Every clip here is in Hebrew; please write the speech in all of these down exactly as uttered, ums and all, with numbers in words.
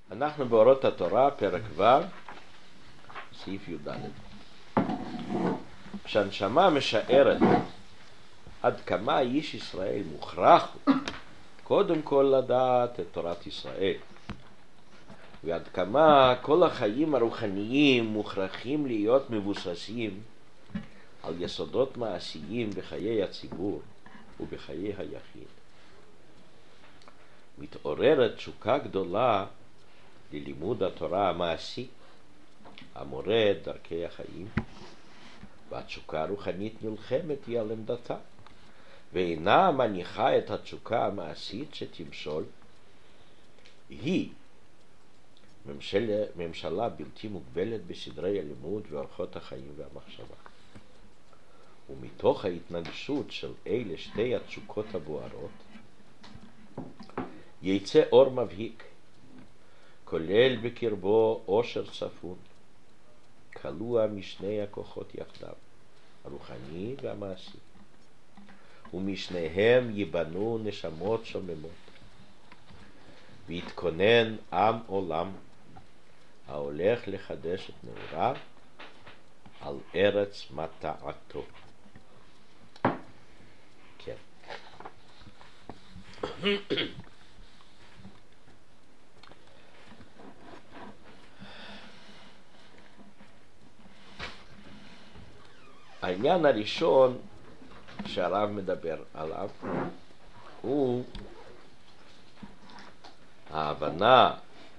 אנחנו באורות התורה, פרק ו', סעיף י"ד. כשהנשמה משערת עד כמה איש ישראל מוכרח קודם כל לדעת את תורת ישראל, ועד כמה כל החיים הרוחניים מוכרחים להיות מבוססים על יסודות מעשיים בחיי הציבור ובחיי היחיד, מתעוררת תשוקה גדולה ללימוד התורה המעשי המורה את דרכי החיים, והתשוקה הרוחנית נלחמת היא על עמדתה ואינה מניחה את התשוקה המעשית שתמשול. היא ממשלה, ממשלה בלתי מוגבלת בסדרי הלימוד ואורחות החיים והמחשבה, ומתוך ההתנגשות של אלה שתי התשוקות הבוערות יצא אור מבהיק, כולל בקרבו עושר צפון, כלוא משני הכוחות יחדיו, הרוחני והמעשי, ומשניהם ייבנו נשמות שוממות, ויתכונן עם עולם ההולך לחדש את נעוריו על ארץ מטעתו. כן. העניין הראשון שהרב מדבר עליו הוא ההבנה,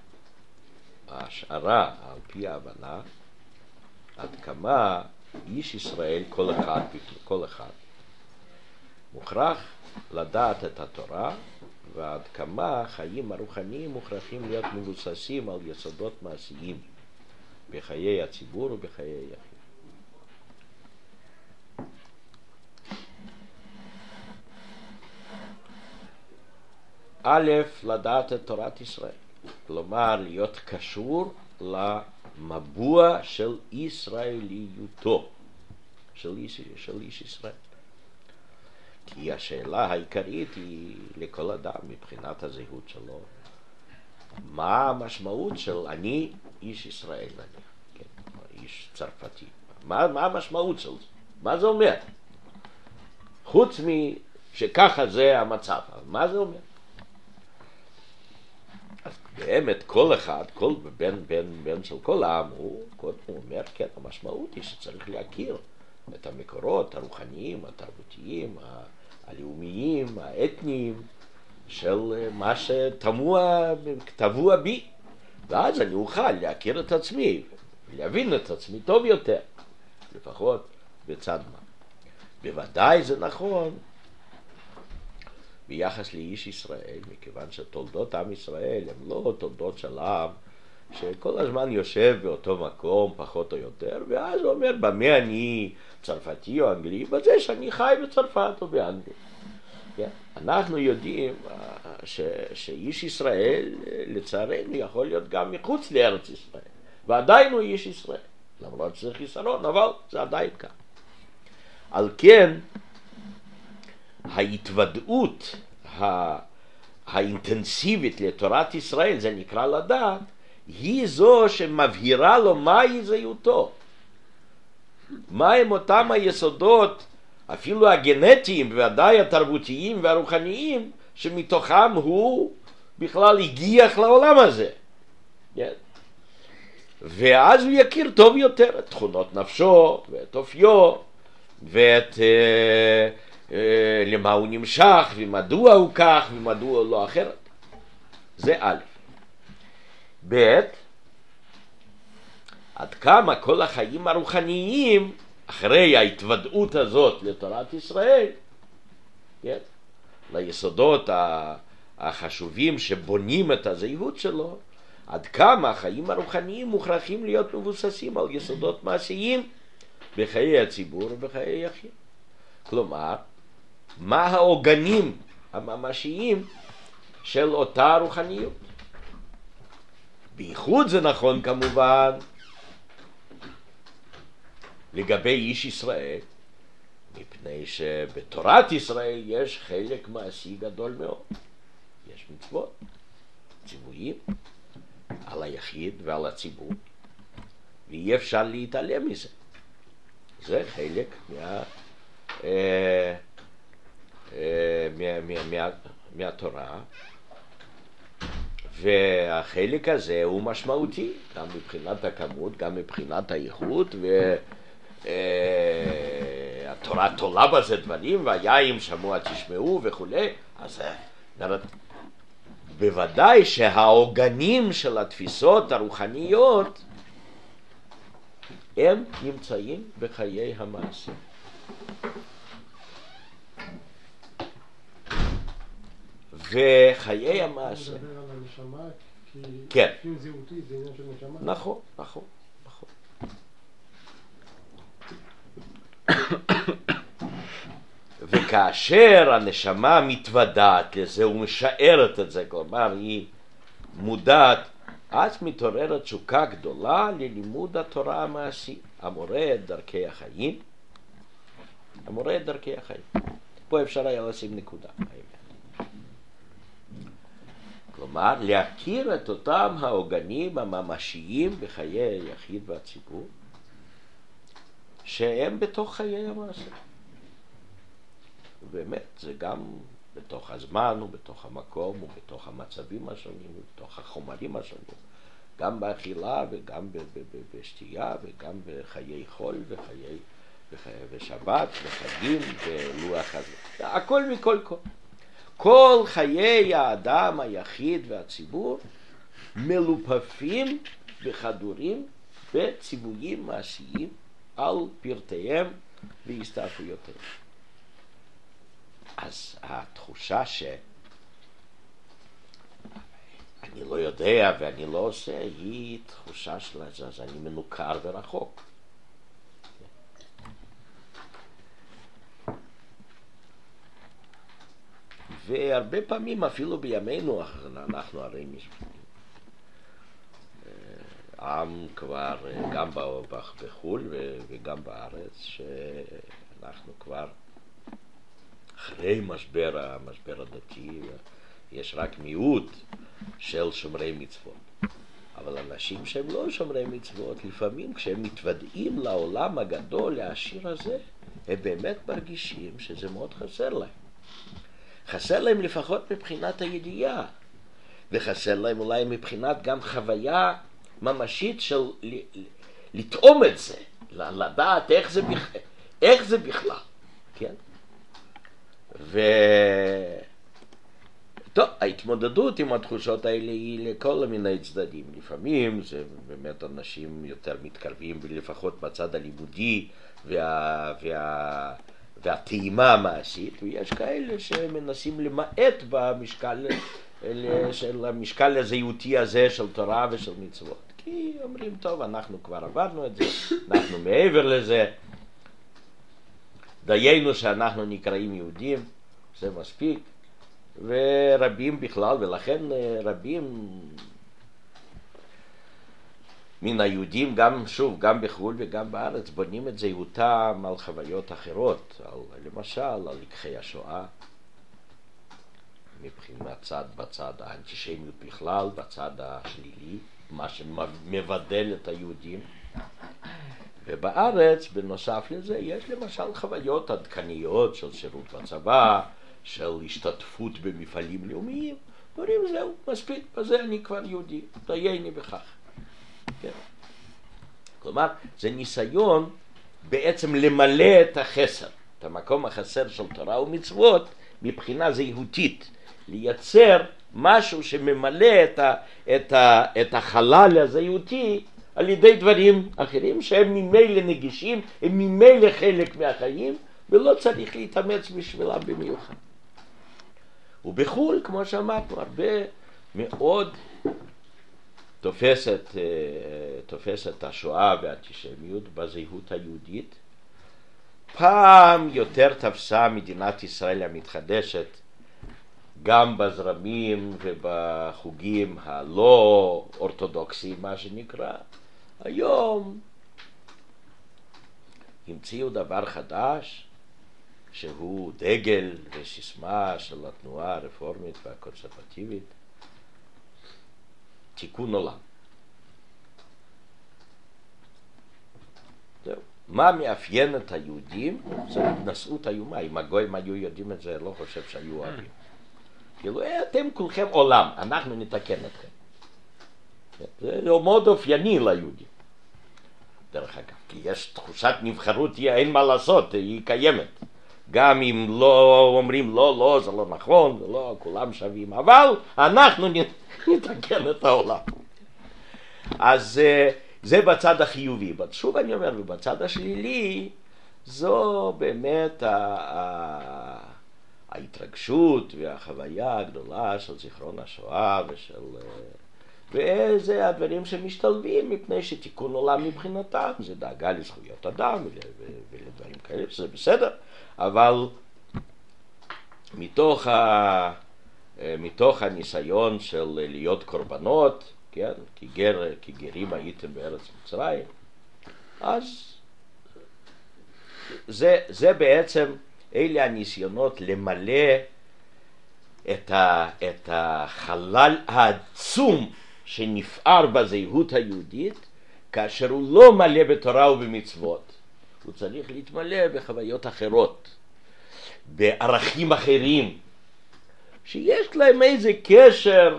ההשערה על פי ההבנה עד כמה איש ישראל, כל אחד, כל אחד מוכרח לדעת את התורה, ועד כמה החיים הרוחניים מוכרחים להיות מבוססים על יסודות מעשיים בחיי הציבור ובחיי היחיד. א', לדעת את תורת ישראל, כלומר להיות קשור למבוע של ישראליותו, של איש, של איש ישראל. כי השאלה העיקרית היא לכל אדם מבחינת הזהות שלו, מה המשמעות של אני איש ישראל נניח, כן, איש צרפתי, מה, מה המשמעות של זה? מה זה אומר? חוץ משככה זה המצב, מה זה אומר? אז באמת כל אחד, כל בן, בן, בן של כל העם, הוא קודם אומר, כן, המשמעות היא שצריך להכיר את המקורות הרוחניים, התרבותיים, הלאומיים, האתניים, של מה שטבוע, טבוע בי. ואז אני אוכל להכיר את עצמי, להבין את עצמי טוב יותר, לפחות בצד מה. בוודאי זה נכון ביחס לאיש ישראל, מכיוון שתולדות עם ישראל הם לא תולדות של עם שכל הזמן יושב באותו מקום פחות או יותר, ואז הוא אומר במה אני צרפתי או אנגלי? בזה שאני חי בצרפת או באנגליה. Yeah. אנחנו יודעים ש, שאיש ישראל לצערנו יכול להיות גם מחוץ לארץ ישראל, ועדיין הוא איש ישראל, למרות שזה חיסרון, אבל זה עדיין כאן. על כן ההתוודעות האינטנסיבית לתורת ישראל, זה נקרא לדעת, היא זו שמבהירה לו מהי זהותו, מהם אותם היסודות אפילו הגנטיים וודאי התרבותיים והרוחניים שמתוכם הוא בכלל הגיח לעולם הזה. yeah. ואז הוא יכיר טוב יותר את תכונות נפשו ואת אופיו ואת uh, uh, למה הוא נמשך ומדוע הוא כך ומדוע הוא לא אחרת. זה א'. ב', עד כמה כל החיים הרוחניים אחרי ההתוודעות הזאת לתורת ישראל, כן? ליסודות החשובים שבונים את הזהות שלו, עד כמה החיים הרוחניים מוכרחים להיות מבוססים על יסודות מעשיים בחיי הציבור ובחיי היחיד. כלומר, מה העוגנים הממשיים של אותה רוחניות? בייחוד זה נכון כמובן לגבי איש ישראל, מפני שבתורת ישראל יש חלק מעשי גדול מאוד. יש מצוות, ציוויים, היחיד ועל הציבור, ואי אפשר להתעלם מזה. זה חלק מה, אה, אה, מה, מה, מה, מהתורה, והחלק הזה הוא משמעותי, גם מבחינת הכמות, גם מבחינת האיכות, והתורה תולה בזה דברים, והיין שמוע תשמעו וכו'. אז בוודאי שהעוגנים של התפיסות הרוחניות הם נמצאים בחיי המעשה. וחיי המעשה... אתה מדבר על הנשמה, כי כן. אפיון זהותי זה עניין של נשמה. נכון, נכון, נכון. וכאשר הנשמה מתוודעת לזה ומשערת את זה, כלומר היא מודעת, אז מתעוררת תשוקה גדולה ללימוד התורה המעשי, המורה את דרכי החיים, המורה את דרכי החיים. פה אפשר היה לשים נקודה. כלומר, להכיר את אותם העוגנים הממשיים בחיי היחיד והציבור, שהם בתוך חיי המעשה. באמת, זה גם בתוך הזמן ובתוך המקום ובתוך המצבים השונים ובתוך החומרים השונים, גם באכילה וגם בשתייה וגם בחיי חול וחיי ושבת וחגים ולוח הזה. הכל מכל כל. כל חיי האדם היחיד והציבור מלופפים וחדורים בציוויים מעשיים על פרטיהם והסתעפויותיהם. אז התחושה ש... אני לא יודע ואני לא עושה, היא תחושה של אז אני מנוכר ורחוק. והרבה פעמים אפילו בימינו אנחנו הרי עם כבר גם בחו"ל וגם בארץ שאנחנו כבר אחרי משבר, המשבר הדתי, יש רק מיעוט של שומרי מצוות. אבל אנשים שהם לא שומרי מצוות, לפעמים כשהם מתוודעים לעולם הגדול, העשיר הזה, הם באמת מרגישים שזה מאוד חסר להם. חסר להם לפחות מבחינת הידיעה, וחסר להם אולי מבחינת גם חוויה ממשית של לטעום את זה, לדעת איך זה, בכ... איך זה בכלל, כן? ו... טוב, ההתמודדות עם התחושות האלה היא לכל מיני צדדים. לפעמים זה באמת אנשים יותר מתקרבים, לפחות בצד הלימודי וה... וה... והטעימה המעשית, ויש כאלה שמנסים למעט במשקל של המשקל הזהותי הזה של תורה ושל מצוות. כי אומרים, טוב, אנחנו כבר עברנו את זה, אנחנו מעבר לזה, דיינו שאנחנו נקראים יהודים, זה מספיק, ורבים בכלל, ולכן רבים מן היהודים, גם שוב, גם בחו"ל וגם בארץ, בונים את זהותם על חוויות אחרות, על, למשל על לקחי השואה, מבחינת צד, בצד האנטישמיות בכלל, בצד השלילי, מה שמבדל את היהודים. ובארץ, בנוסף לזה, יש למשל חוויות עדכניות של שירות בצבא, של השתתפות במפעלים לאומיים. אומרים, זהו, מספיק, בזה אני כבר יהודי, דייני בכך. כן. כלומר, זה ניסיון בעצם למלא את החסר, את המקום החסר של תורה ומצוות, מבחינה זהותית, לייצר משהו שממלא את, ה, את, ה, את החלל הזהותי על ידי דברים אחרים שהם ממילא נגישים, הם ממילא חלק מהחיים, ולא צריך להתאמץ בשבילם במיוחד. ובחו"ל, כמו שאמרנו, הרבה מאוד תופסת, תופסת השואה והאנטישמיות בזהות היהודית. פעם יותר תפסה מדינת ישראל המתחדשת, גם בזרמים ובחוגים הלא אורתודוקסיים, מה שנקרא. היום המציאו דבר חדש, שהוא דגל וסיסמה של התנועה הרפורמית והקונסרבטיבית, תיקון עולם. מה מאפיין את היהודים? זו התנשאות איומה. אם הגויים היו יודעים את זה, לא חושב שהיו אוהבים. כאילו, אתם כולכם עולם, אנחנו נתקן אתכם. זה מאוד אופייני ליהודים. דרך אגב, כי יש תחושת נבחרות, אין מה לעשות, היא קיימת. גם אם לא אומרים לא, לא, זה לא נכון, זה לא, כולם שווים, אבל אנחנו נתקן את העולם. אז זה בצד החיובי. שוב אני אומר, ובצד השלילי, זו באמת ההתרגשות והחוויה הגדולה של זיכרון השואה ושל... וזה הדברים שמשתלבים מפני שתיקון עולם מבחינתם, זה דאגה לזכויות אדם ולדברים כאלה, שזה בסדר, אבל מתוך, ה... מתוך הניסיון של להיות קורבנות, כן, כי, גר, כי גרים הייתם בארץ מצרים, אז זה, זה בעצם, אלה הניסיונות למלא את, ה, את החלל העצום שנפער בזהות היהודית, כאשר הוא לא מלא בתורה ובמצוות. הוא צריך להתמלא בחוויות אחרות, בערכים אחרים, שיש להם איזה קשר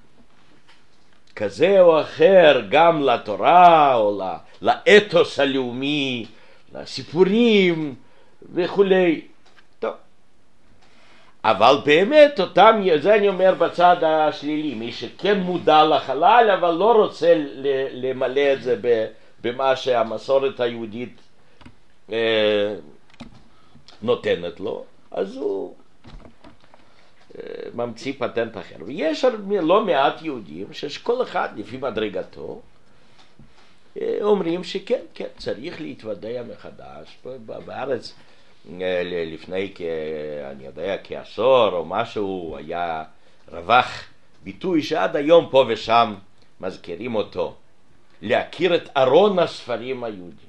כזה או אחר, גם לתורה או לאתוס הלאומי, לסיפורים וכולי. טוב. אבל באמת אותם, זה אני אומר בצד השלילי, מי שכן מודע לחלל אבל לא רוצה למלא את זה במה שהמסורת היהודית אה, נותנת לו, אז הוא אה, ממציא פטנט אחר. ויש לא מעט יהודים שכל אחד לפי מדרגתו אה, אומרים שכן, כן, צריך להתוודע מחדש. בארץ לפני, כ, אני יודע, כעשור או משהו, היה רווח ביטוי שעד היום פה ושם מזכירים אותו, להכיר את ארון הספרים היהודי.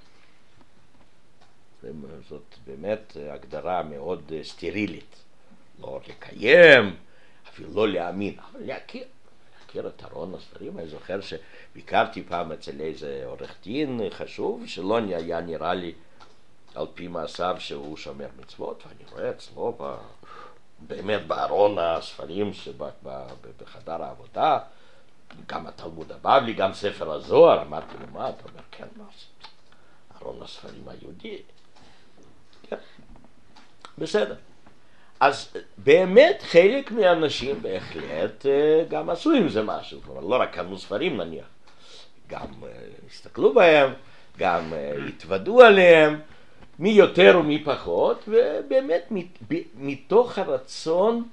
זאת באמת הגדרה מאוד סטרילית, לא לקיים, אפילו לא להאמין, אבל להכיר, להכיר את ארון הספרים. אני זוכר שביקרתי פעם אצל איזה עורך דין חשוב, שלא היה נראה לי על פי מעשיו שהוא שומר מצוות, ואני רואה אצלו ב... באמת בארון הספרים שבחדר העבודה, גם התלמוד הבבלי, גם ספר הזוהר. אמרתי לו, מה? אתה אומר, כן, מה זה? ארון הספרים היהודי. כן. בסדר. אז באמת חלק מהאנשים בהחלט גם עשו עם זה משהו, כלומר לא רק קנו ספרים נניח, גם הסתכלו בהם, גם התוודעו עליהם, מי יותר ומי פחות, ובאמת מתוך הרצון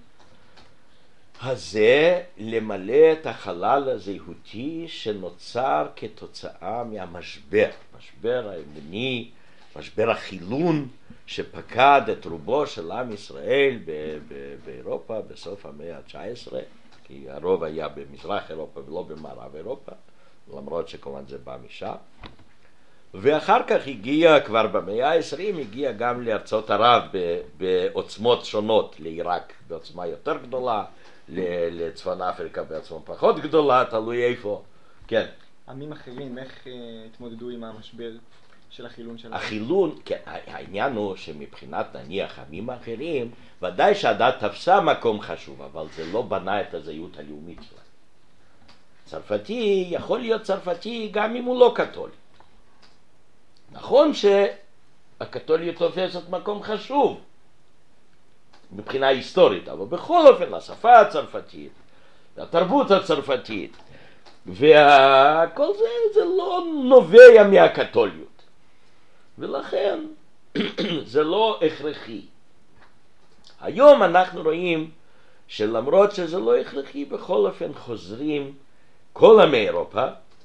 הזה למלא את החלל הזהותי שנוצר כתוצאה מהמשבר, משבר האמוני, משבר החילון שפקד את רובו של עם ישראל באירופה בסוף המאה ה-תשע עשרה, כי הרוב היה במזרח אירופה ולא במערב אירופה, למרות שכמובן זה בא משם. ואחר כך הגיע, כבר במאה ה-עשרים, הגיע גם לארצות ערב בעוצמות שונות, לעיראק בעוצמה יותר גדולה, לצפון אפריקה בעצמה פחות גדולה, תלוי איפה. כן. עמים אחרים, איך התמודדו עם המשבר של החילון שלהם? החילון, כן, העניין הוא שמבחינת נניח עמים אחרים, ודאי שהדת תפסה מקום חשוב, אבל זה לא בנה את הזהות הלאומית שלה. צרפתי יכול להיות צרפתי גם אם הוא לא קתולי. נכון שהקתוליות תופסת מקום חשוב מבחינה היסטורית, אבל בכל אופן השפה הצרפתית, התרבות הצרפתית, וכל זה, זה לא נובע מהקתוליות. ולכן זה לא הכרחי. היום אנחנו רואים שלמרות שזה לא הכרחי, בכל אופן חוזרים, כל עמי אירופה,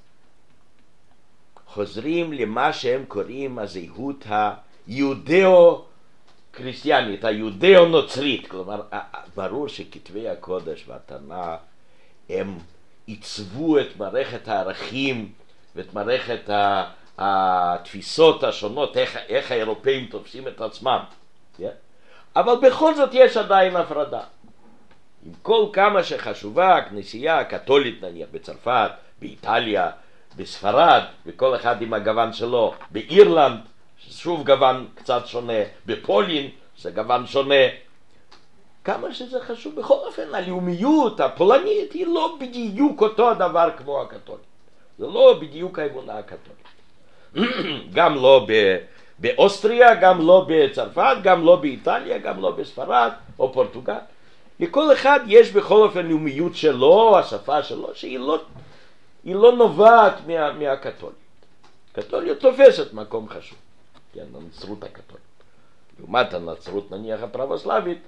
חוזרים למה שהם קוראים הזהות היהודאו-קריסטיאנית, היהודאו-נוצרית. כלומר, ברור שכתבי הקודש והתנ"ך הם עיצבו את מערכת הערכים ואת מערכת התפיסות השונות, איך, איך האירופאים תופסים את עצמם. Yeah? אבל בכל זאת יש עדיין הפרדה. עם כל כמה שחשובה הכנסייה הקתולית נניח בצרפת, באיטליה, בספרד, וכל אחד עם הגוון שלו, באירלנד, שוב גוון קצת שונה, בפולין זה גוון שונה. כמה שזה חשוב, בכל אופן הלאומיות הפולנית היא לא בדיוק אותו הדבר כמו הקתולית. זה לא בדיוק האמונה הקתולית. גם לא ב... באוסטריה, גם לא בצרפת, גם לא באיטליה, גם לא בספרד או פורטוגל. לכל אחד יש בכל אופן לאומיות שלו, השפה שלו, שהיא לא, היא לא נובעת מה, מהקתולית. הקתוליות תופסת מקום חשוב, כן, הנצרות הקתולית. לעומת הנצרות נניח הפרבוסלבית,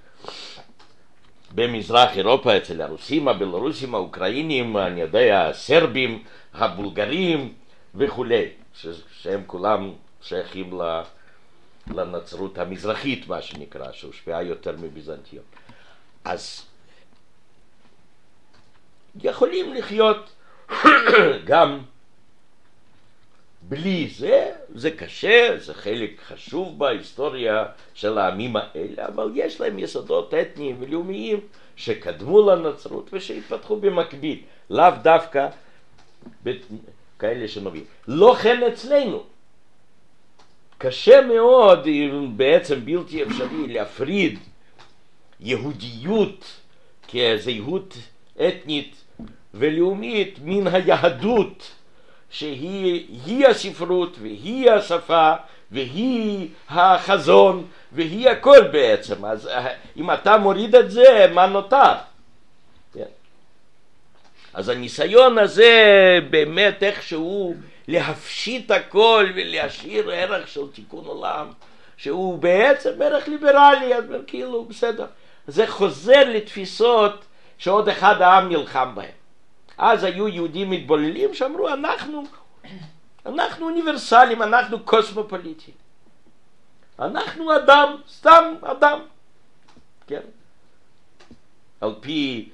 במזרח אירופה אצל הרוסים, הבלורוסים, האוקראינים, אני יודע, הסרבים, הבולגרים וכולי, שהם כולם שייכים לנצרות המזרחית, מה שנקרא, שהושפעה יותר מביזנטיון. אז יכולים לחיות גם בלי זה, זה קשה, זה חלק חשוב בהיסטוריה של העמים האלה, אבל יש להם יסודות אתניים ולאומיים שקדמו לנצרות ושהתפתחו במקביל, לאו דווקא כאלה שנובעים. לא כן אצלנו. קשה מאוד, בעצם בלתי אפשרי, להפריד יהודיות כזהות אתנית ולאומית מן היהדות, שהיא הספרות והיא השפה והיא החזון והיא הכל בעצם. אז אם אתה מוריד את זה, מה נותר? אז הניסיון הזה באמת איכשהו להפשיט הכל ולהשאיר ערך של תיקון עולם, שהוא בעצם ערך ליברלי, אז כאילו בסדר. זה חוזר לתפיסות שעוד אחד העם נלחם בהם. אז היו יהודים מתבוללים שאמרו, אנחנו, אנחנו אוניברסליים, אנחנו קוסמופוליטים. אנחנו אדם, סתם אדם. כן? על פי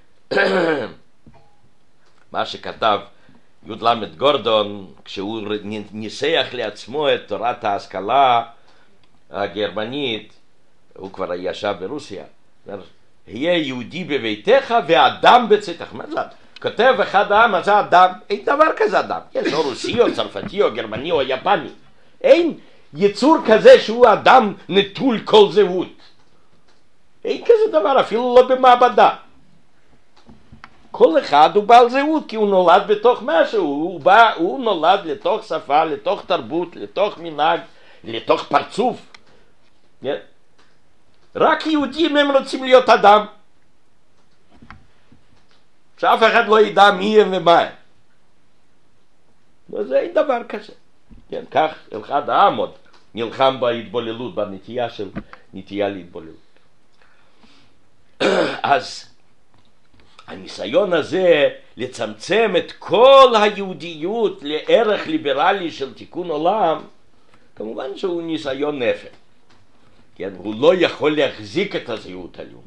מה שכתב י"ל גורדון, כשהוא ניסח לעצמו את תורת ההשכלה הגרמנית, הוא כבר ישב ברוסיה, היה יהודי בביתך ואדם בצאתך. מה זה? כותב אחד העם, מה זה אדם? אין דבר כזה אדם. יש או רוסי או צרפתי או גרמני או יפני. אין יצור כזה שהוא אדם נטול כל זהות. אין כזה דבר, אפילו לא במעבדה. כל אחד הוא בעל זהות, כי הוא נולד בתוך משהו, הוא, בא, הוא נולד לתוך שפה, לתוך תרבות, לתוך מנהג, לתוך פרצוף. Yeah. רק יהודים הם רוצים להיות אדם. שאף אחד לא ידע מי הם ומה הם. וזה אין דבר כזה. כן, כך אחד העם עוד נלחם בהתבוללות, בנטייה של נטייה להתבוללות. אז הניסיון הזה לצמצם את כל היהודיות לערך ליברלי של תיקון עולם, כמובן שהוא ניסיון נפל. כן, הוא לא יכול להחזיק את הזהות הלאומית.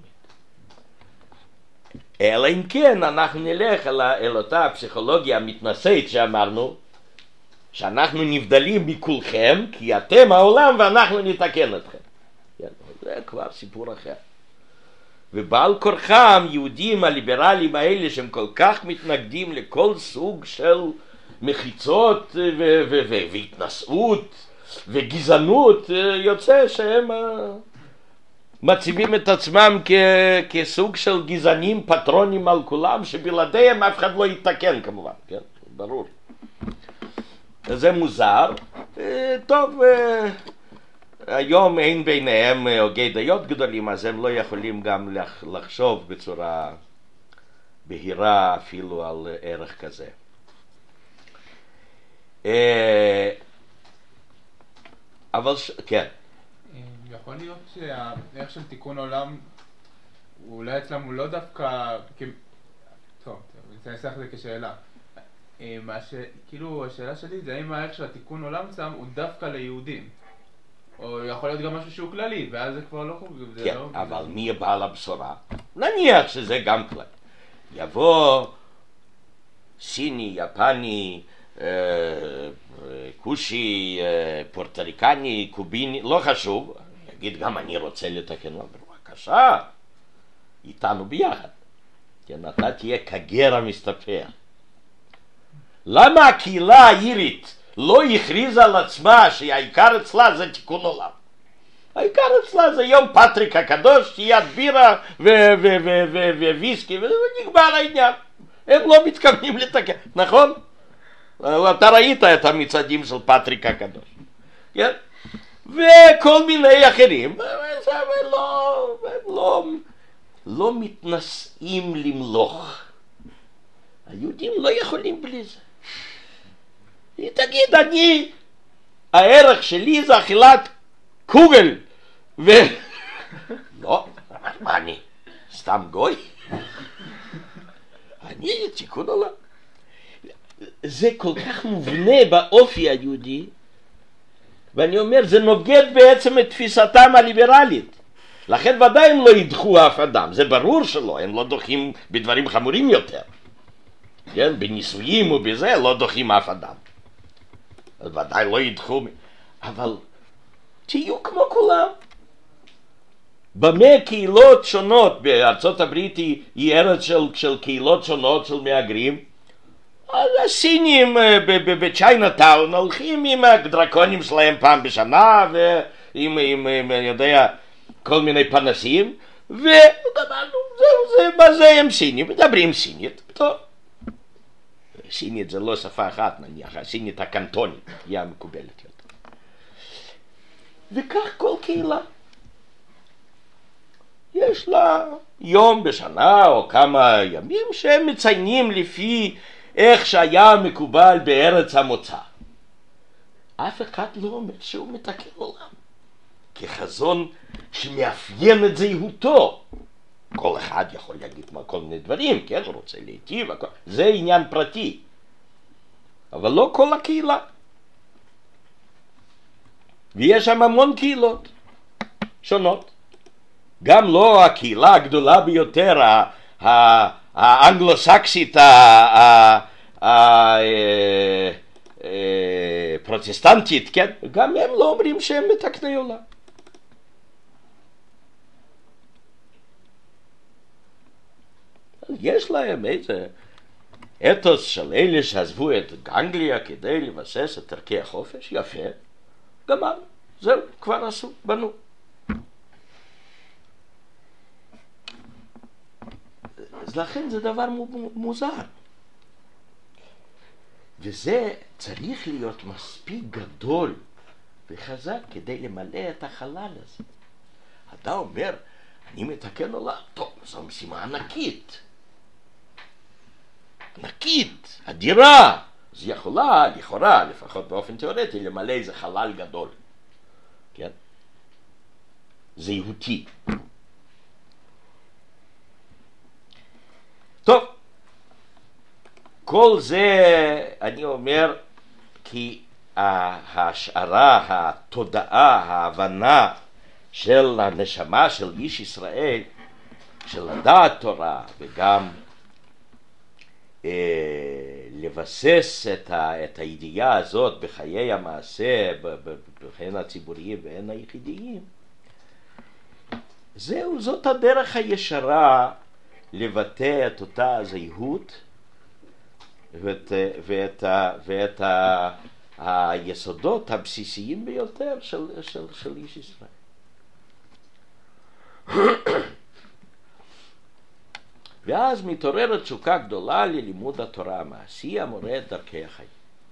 אלא אם כן אנחנו נלך אל, אל אותה פסיכולוגיה המתנשאת שאמרנו, שאנחנו נבדלים מכולכם, כי אתם העולם ואנחנו נתקן אתכם. כן, זה כבר סיפור אחר. ובעל כורחם יהודים הליברליים האלה שהם כל כך מתנגדים לכל סוג של מחיצות ו- ו- ו- והתנשאות וגזענות, יוצא שהם מציבים את עצמם כ- כסוג של גזענים פטרונים על כולם, שבלעדיהם אף אחד לא יתקן כמובן, כן? ברור. זה מוזר. טוב, היום אין ביניהם הוגי דעות גדולים, אז הם לא יכולים גם לחשוב בצורה בהירה אפילו על ערך כזה. אבל ש... כן. יכול להיות שהערך של תיקון עולם אולי אצלם הוא לא דווקא... טוב, אני אנסח את זה כשאלה. מה ש... כאילו השאלה שלי זה האם הערך של התיקון עולם שם הוא דווקא ליהודים, או יכול להיות גם משהו שהוא כללי, ואז זה כבר לא חוג. כן, לא... אבל מי בעל הבשורה? נניח שזה גם כלל. יבוא סיני, יפני, אה, כושי, אה, פורטריקני, קוביני, לא חשוב, יגיד גם אני רוצה לתקן, בבקשה, איתנו ביחד. כן, אתה תהיה כגר המסתפר. למה הקהילה האירית לא הכריזה על עצמה שהעיקר אצלה זה תיקון עולם. העיקר אצלה זה יום פטריק הקדוש, שתיית בירה וויסקי, ונגמר העניין. הם לא מתכוונים לתקן, נכון? אתה ראית את המצעדים של פטריק הקדוש, כן? וכל מיני אחרים, הם לא, הם לא, לא מתנשאים למלוך. היהודים לא יכולים בלי זה. היא תגיד, אני, הערך שלי זה אכילת קוגל, ו... לא, מה אני? סתם גוי? אני תיקון עולם. זה כל כך מובנה באופי היהודי, ואני אומר, זה נוגד בעצם את תפיסתם הליברלית. לכן ודאי הם לא ידחו אף אדם, זה ברור שלא, הם לא דוחים בדברים חמורים יותר. כן, בניסויים ובזה לא דוחים אף אדם. אז ודאי לא ידחו, אבל תהיו כמו כולם. במה קהילות שונות, בארצות הברית היא, היא ארץ של, של קהילות שונות של מהגרים, אז הסינים בצ'יינאטאון הולכים עם הדרקונים שלהם פעם בשנה, ועם, עם, עם, אני יודע, כל מיני פנסים, וגמרנו, זהו, זה, מה זה הם סינים, מדברים סינית, טוב. סינית זה לא שפה אחת נניח, הסינית הקנטונית, היא המקובלת יותר. וכך כל קהילה. יש לה יום בשנה או כמה ימים שהם מציינים לפי איך שהיה מקובל בארץ המוצא. אף אחד לא אומר שהוא מתקן עולם, כחזון שמאפיין את זהותו. כל אחד יכול להגיד כל מיני דברים, כן, הוא רוצה להיטיב, זה עניין פרטי, אבל לא כל הקהילה. ויש שם המון קהילות שונות, גם לא הקהילה הגדולה ביותר, האנגלו-סקסית הפרוטסטנטית, כן, גם הם לא אומרים שהם מתקני עולם. יש להם איזה אתוס של אלה שעזבו את אנגליה כדי לבסס את ערכי החופש, יפה, גמר, זהו, כבר עשו, בנו. אז לכן זה דבר מוזר. וזה צריך להיות מספיק גדול וחזק כדי למלא את החלל הזה. אתה אומר, אני מתקן עולם, טוב, זו משימה ענקית. ענקית, אדירה. זה יכולה, לכאורה, לפחות באופן תיאורטי, למלא איזה חלל גדול. כן? זהותי. טוב, כל זה אני אומר כי ההשערה, התודעה, ההבנה של הנשמה של איש ישראל, של לדעת תורה וגם אה, לבסס את, ה, את הידיעה הזאת בחיי המעשה, בחיים הציבוריים והן היחידיים, זהו, זאת הדרך הישרה לבטא את אותה זהות ואת, ואת, ואת ה, היסודות הבסיסיים ביותר של, של, של איש ישראל. ואז מתעוררת תשוקה גדולה ללימוד התורה המעשי המורה את דרכי החיים.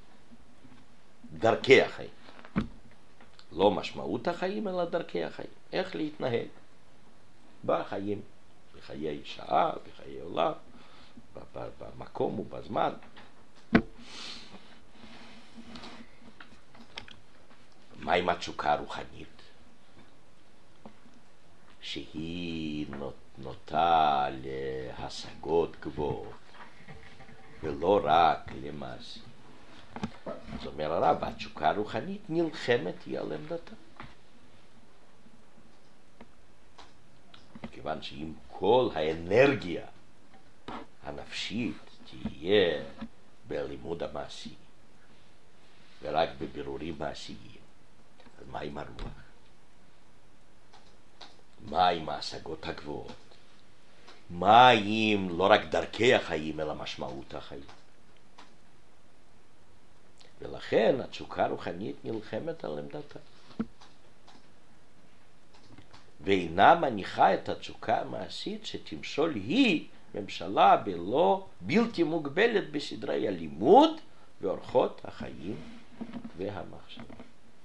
דרכי החיים. לא משמעות החיים, אלא דרכי החיים. איך להתנהל בחיים, בחיי שעה, בחיי עולם, במקום ובזמן. מה עם התשוקה הרוחנית? שהיא נוטה להשגות גבוהות ולא רק למעשים. זאת אומרת הרב, התשוקה הרוחנית נלחמת היא על עמדתה. כיוון שאם כל האנרגיה הנפשית תהיה בלימוד המעשי ורק בבירורים מעשיים, אז מה עם הרוח? מה עם ההשגות הגבוהות? מה עם לא רק דרכי החיים אלא משמעות החיים? ולכן ולכן התשוקה הרוחנית נלחמת על עמדתה. ואינה מניחה את התשוקה המעשית שתמשול היא ממשלה בלא בלתי מוגבלת בסדרי הלימוד ואורחות החיים והמחשבה.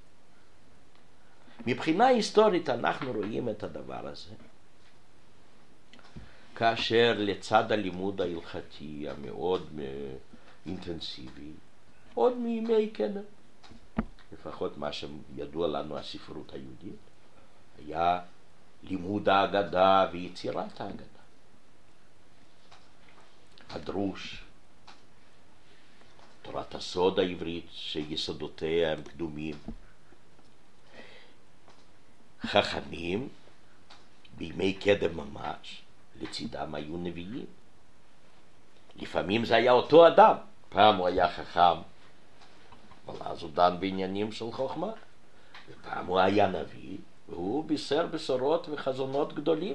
מבחינה היסטורית אנחנו רואים את הדבר הזה כאשר לצד הלימוד ההלכתי המאוד אינטנסיבי, עוד מימי קדם, לפחות מה שידוע לנו הספרות היהודית, היה לימוד ההגדה ויצירת ההגדה. הדרוש, תורת הסוד העברית שיסודותיה הם קדומים, חכמים בימי קדם ממש, לצידם היו נביאים. לפעמים זה היה אותו אדם, פעם הוא היה חכם, אבל אז הוא דן בעניינים של חוכמה, ופעם הוא היה נביא, והוא בישר בשורות וחזונות גדולים.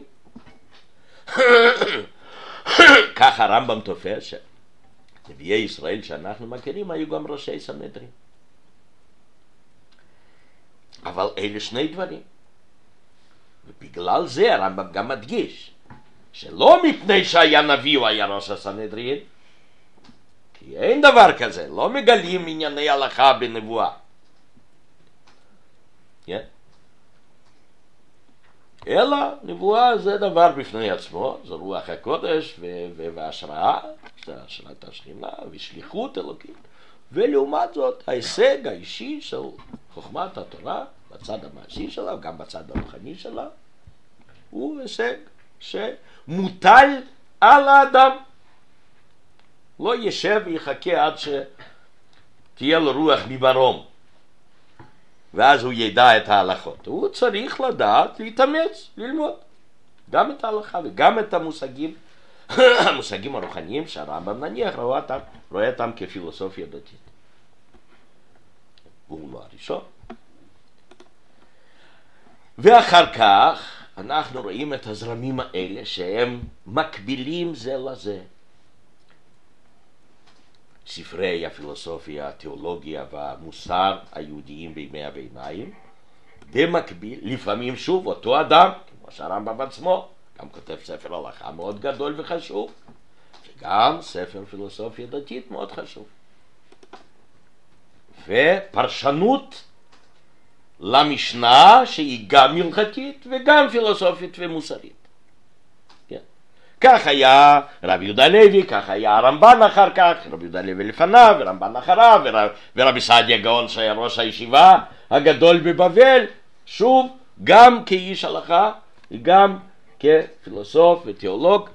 כך הרמב"ם תופס שנביאי ישראל שאנחנו מכירים היו גם ראשי סנהדרין. אבל אלה שני דברים. ובגלל זה הרמב"ם גם מדגיש שלא מפני שהיה נביא הוא היה ראש הסנהדרין, כי אין דבר כזה, לא מגלים ענייני הלכה בנבואה. Yeah. אלא נבואה זה דבר בפני עצמו, זה רוח הקודש וההשראה, זה השראת השכינה ושליחות אלוקית, ולעומת זאת ההישג האישי של חוכמת התורה בצד המעשי שלה, גם בצד הרוחני שלה, הוא הישג שמוטל על האדם. לא ישב ויחכה עד שתהיה לו רוח מברום ואז הוא ידע את ההלכות. הוא צריך לדעת, להתאמץ, ללמוד גם את ההלכה וגם את המושגים המושגים הרוחניים שהרמב"ם נניח רואה אותם, רואה אותם כפילוסופיה דתית. והוא לא הראשון. ואחר כך אנחנו רואים את הזרמים האלה שהם מקבילים זה לזה. ספרי הפילוסופיה, התיאולוגיה והמוסר היהודיים בימי הביניים, במקביל, לפעמים שוב אותו אדם, כמו שהרמב"ם עצמו, גם כותב ספר הלכה מאוד גדול וחשוב, וגם ספר פילוסופיה דתית מאוד חשוב. ופרשנות למשנה שהיא גם הלכתית וגם פילוסופית ומוסרית. כן. כך היה רב יהודה לוי, כך היה הרמב"ן אחר כך, רב יהודה לוי לפניו ורמב"ן אחריו, ורב, ורבי סעדיה גאון שהיה ראש הישיבה הגדול בבבל, שוב גם כאיש הלכה וגם כפילוסוף ותיאולוג.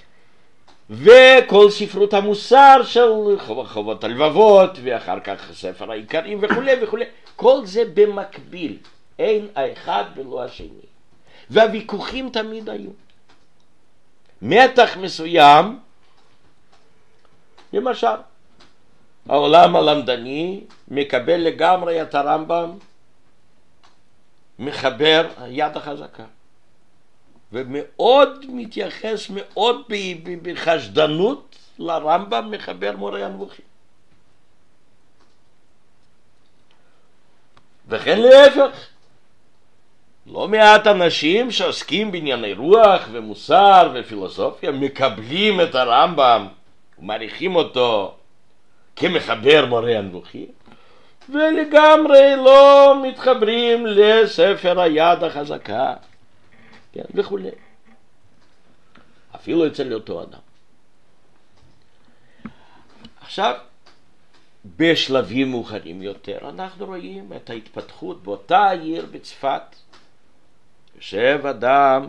וכל ספרות המוסר של חובות הלבבות ואחר כך ספר העיקרים וכו' וכו', כל זה במקביל, אין האחד בלא השני. והוויכוחים תמיד היו. מתח מסוים, למשל, העולם הלמדני מקבל לגמרי את הרמב"ם, מחבר יד החזקה. ומאוד מתייחס מאוד בחשדנות לרמב"ם מחבר מורה הנבוכים. וכן להפך, לא מעט אנשים שעוסקים בענייני רוח ומוסר ופילוסופיה מקבלים את הרמב"ם ומעריכים אותו כמחבר מורה הנבוכים, ולגמרי לא מתחברים לספר היד החזקה, כן, וכו'. אפילו אצל אותו אדם. עכשיו, בשלבים מאוחרים יותר אנחנו רואים את ההתפתחות באותה העיר בצפת. יושב אדם,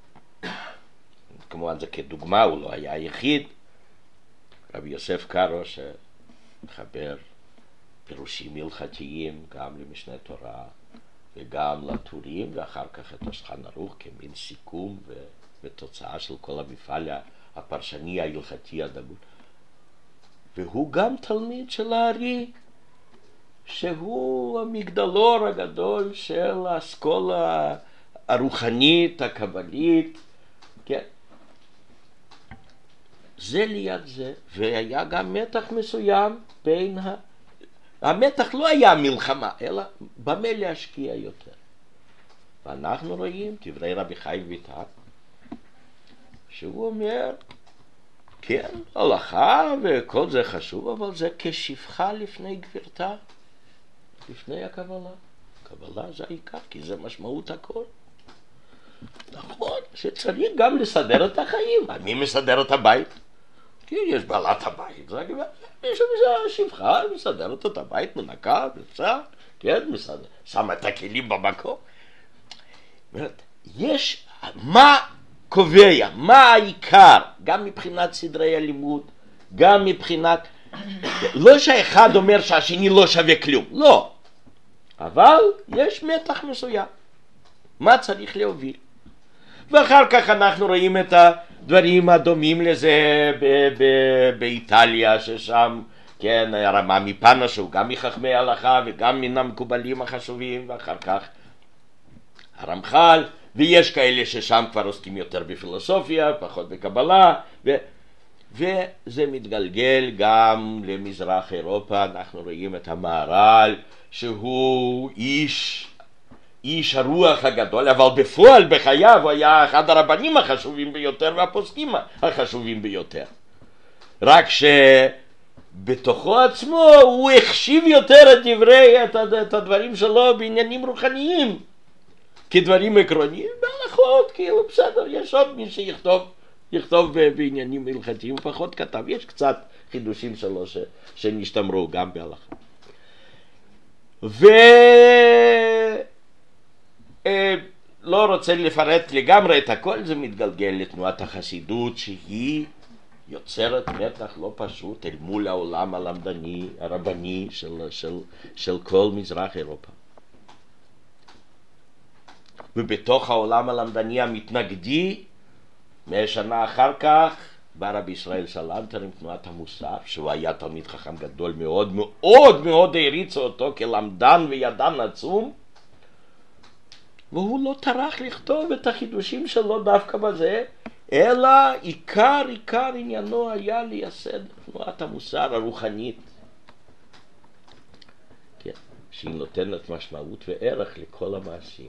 כמובן זה כדוגמה, הוא לא היה היחיד, רבי יוסף קארו שמחבר פירושים הלכתיים גם למשנה תורה וגם לטורים, ואחר כך את השולחן ערוך כמין סיכום ו... ותוצאה של כל המפעל הפרשני ההלכתי הדגול. והוא גם תלמיד של הארי, שהוא המגדלור הגדול של האסכולה הרוחנית, הקבלית, כן. זה ליד זה, והיה גם מתח מסוים בין ה... המתח לא היה מלחמה, אלא במה להשקיע יותר. ואנחנו רואים דברי רבי חיים ויטל, שהוא אומר, כן, הלכה וכל זה חשוב, אבל זה כשפחה לפני גבירתה, לפני הקבלה. הקבלה זה העיקר, כי זה משמעות הכל. נכון, שצריך גם לסדר את החיים. מי מסדר את הבית? כי יש בעלת הבית, זה הגברת. יש שם שפחה, מסדרת את הבית, מנקה, בצע, כן, מסדר, שמה את הכלים במקום. יש, מה קובע, מה העיקר, גם מבחינת סדרי הלימוד, גם מבחינת, לא שאחד אומר שהשני לא שווה כלום, לא. אבל יש מתח מסוים. מה צריך להוביל? ואחר כך אנחנו רואים את הדברים הדומים לזה באיטליה, ששם, כן, הרמה מפנה שהוא גם מחכמי ההלכה וגם מן המקובלים החשובים, ואחר כך הרמח"ל, ויש כאלה ששם כבר עוסקים יותר בפילוסופיה, פחות בקבלה, ו... וזה מתגלגל גם למזרח אירופה. אנחנו רואים את המהר"ל, שהוא איש, איש הרוח הגדול, אבל בפועל בחייו הוא היה אחד הרבנים החשובים ביותר והפוסקים החשובים ביותר. רק שבתוכו עצמו הוא החשיב יותר את דברי, את, את הדברים שלו בעניינים רוחניים, כדברים עקרוניים, בהלכות, כאילו בסדר, יש עוד מי שיכתוב, יכתוב בעניינים הלכתיים, פחות כתב, יש קצת חידושים שלו ש, שנשתמרו גם בהלכה. ולא רוצה לפרט לגמרי את הכל, זה מתגלגל לתנועת החסידות, שהיא יוצרת מתח לא פשוט אל מול העולם הלמדני, הרבני של, של, של כל מזרח אירופה. ובתוך העולם הלמדני המתנגדי, מאה שנה אחר כך, בא רבי ישראל סלנטר עם תנועת המוסר, שהוא היה תלמיד חכם גדול מאוד, מאוד מאוד העריצו אותו כלמדן וידען עצום, והוא לא טרח לכתוב את החידושים שלו דווקא בזה, אלא עיקר עיקר עניינו היה לייסד תנועת המוסר הרוחנית, כן, שהיא נותנת משמעות וערך לכל המעשים.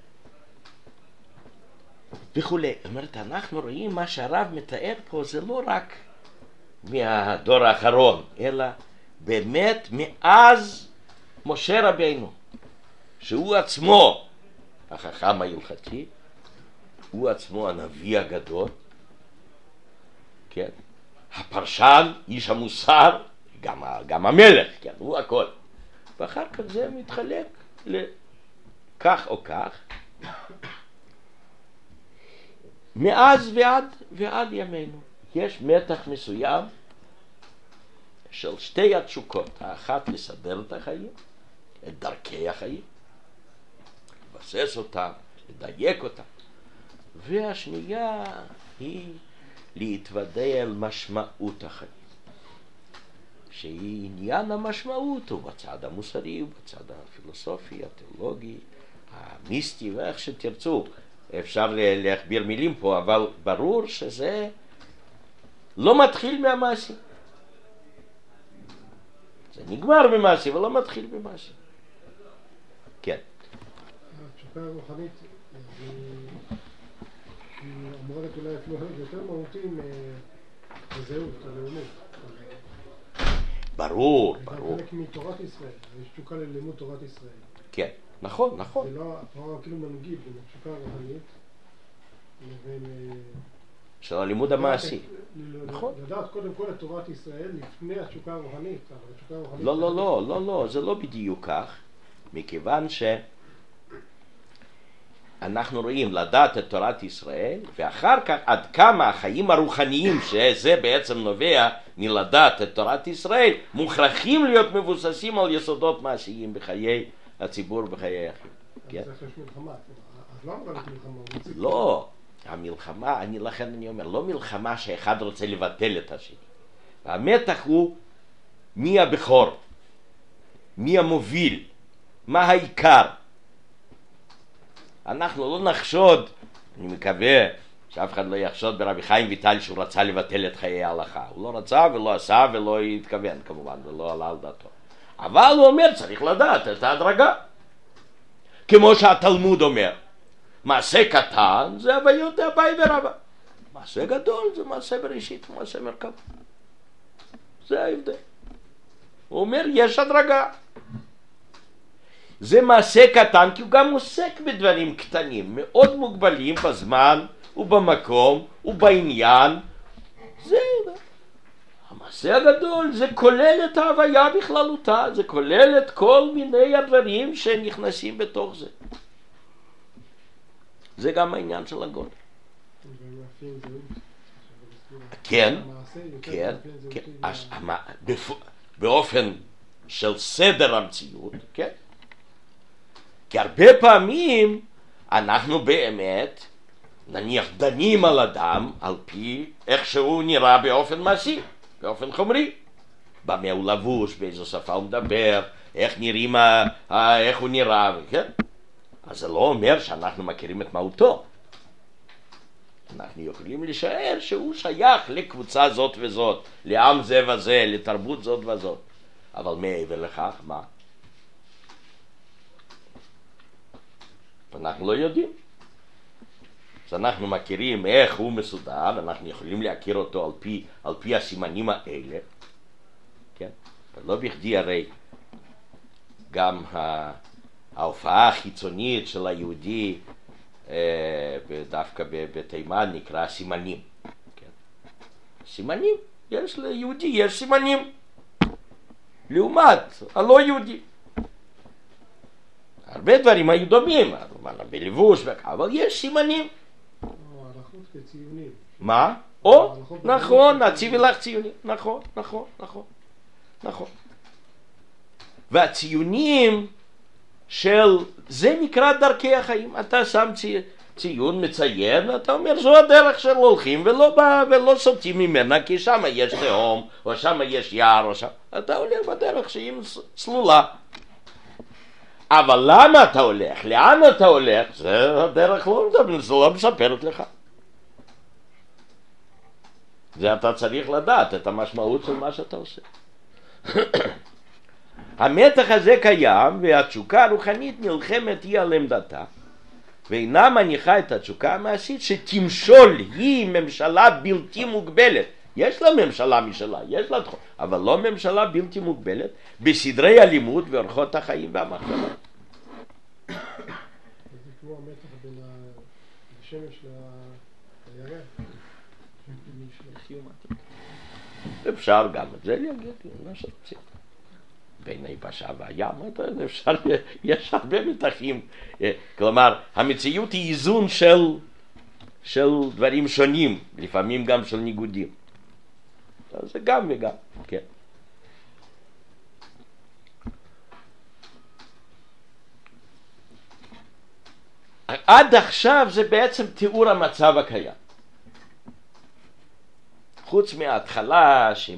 וכולי. זאת אומרת, אנחנו רואים מה שהרב מתאר פה, זה לא רק מהדור האחרון, אלא באמת מאז משה רבינו, שהוא עצמו החכם ההלכתי, הוא עצמו הנביא הגדול, כן, הפרשן, איש המוסר, גם, גם המלך, כן, הוא הכל. ואחר כך זה מתחלק לכך או כך, מאז ועד, ועד ימינו. יש מתח מסוים של שתי התשוקות, האחת לסדר את החיים, את דרכי החיים, לבסס אותם, לדייק אותם, והשנייה היא להתוודע אל משמעות החיים, שהיא עניין המשמעות, הוא בצד המוסרי, הוא בצד הפילוסופי, התיאולוגי, המיסטי, ואיך שתרצו. אפשר להכביר מילים פה, אבל ברור שזה לא מתחיל מהמעשים. זה נגמר במעשים, אבל לא מתחיל במעשים. כן. התשוקה הרוחנית היא אמורה אולי אפילו יותר מהותי מזהות, הלאומות. ברור, ברור. זה חלק מתורת ישראל, יש תשוקה ללימוד תורת ישראל. כן, נכון, נכון. זה לא, התורה כאילו מנגיב בין התשוקה הרוחנית לבין... של הלימוד המעשי. נכון. לדעת קודם כל את תורת ישראל לפני התשוקה הרוחנית. לא, לא, לא, לא, לא, זה לא בדיוק כך, מכיוון שאנחנו רואים לדעת את תורת ישראל, ואחר כך עד כמה החיים הרוחניים, שזה בעצם נובע מלדעת את תורת ישראל, מוכרחים להיות מבוססים על יסודות מעשיים בחיי הציבור, בחיי החיים. כן? זה יש מלחמה. אז לא אמרה לך מלחמה. לא. המלחמה, אני לכן אני אומר, לא מלחמה שאחד רוצה לבטל את השני. המתח הוא מי הבכור, מי המוביל, מה העיקר. אנחנו לא נחשוד, אני מקווה שאף אחד לא יחשוד ברבי חיים ויטל שהוא רצה לבטל את חיי ההלכה. הוא לא רצה ולא עשה ולא התכוון כמובן, ולא עלה על דעתו. אבל הוא אומר, צריך לדעת את ההדרגה. כמו שהתלמוד אומר, מעשה קטן זה הוויות אביי ורבא. מעשה גדול זה מעשה בראשית ומעשה מרכבה. זה ההבדל. הוא אומר, יש הדרגה. זה מעשה קטן כי הוא גם עוסק בדברים קטנים, מאוד מוגבלים בזמן ובמקום ובעניין. זה המעשה הגדול, זה כולל את ההוויה בכללותה, זה כולל את כל מיני הדברים שנכנסים בתוך זה. זה גם העניין של הגול. כן, כן, כן. באופן של סדר המציאות, כן. כי הרבה פעמים אנחנו באמת, נניח, דנים על אדם על פי איך שהוא נראה באופן מעשי, באופן חומרי. במה הוא לבוש, באיזו שפה הוא מדבר, איך נראים, איך הוא נראה, כן? אז זה לא אומר שאנחנו מכירים את מהותו. אנחנו יכולים לשער שהוא שייך לקבוצה זאת וזאת, לעם זה וזה, לתרבות זאת וזאת. אבל מעבר לכך, מה? אנחנו לא יודעים. אז אנחנו מכירים איך הוא מסודר, אנחנו יכולים להכיר אותו על פי, על פי הסימנים האלה. כן? לא בכדי הרי גם ההופעה החיצונית של היהודי דווקא בתימן נקרא סימנים. כן? סימנים, יש ליהודי, יש סימנים. לעומת הלא יהודי. הרבה דברים היו דומים, בלבוש, אבל יש סימנים. ההלכות כציונים. מה? או, נכון, הציבי לך ציונים. נכון, נכון, נכון. נכון. והציונים של, זה נקרא דרכי החיים. אתה שם ציון, מציין, אתה אומר, זו הדרך של הולכים, ולא בא, ולא סוטים ממנה, כי שם יש תהום, או שם יש יער, או שם. אתה הולך בדרך שהיא סלולה. אבל למה אתה הולך? לאן אתה הולך? זה הדרך לא מדבר, זה לא מספרת לך. זה אתה צריך לדעת את המשמעות של מה שאתה עושה. המתח הזה קיים, והתשוקה הרוחנית נלחמת היא על עמדתה, ואינה מניחה את התשוקה המעשית שתמשול, היא ממשלה בלתי מוגבלת. יש לה ממשלה משלה, יש לה תחום, אבל לא ממשלה בלתי מוגבלת בסדרי הלימוד ואורחות החיים והמחשבה. זה כמו המתח בין השמש לירח. אפשר גם את זה להגיד, מה שרוצים. בין היבשה והים, אפשר, יש הרבה מתחים. כלומר, המציאות היא איזון של, של דברים שונים, לפעמים גם של ניגודים. אז זה גם וגם, כן. עד עכשיו זה בעצם תיאור המצב הקיים. חוץ מההתחלה ש...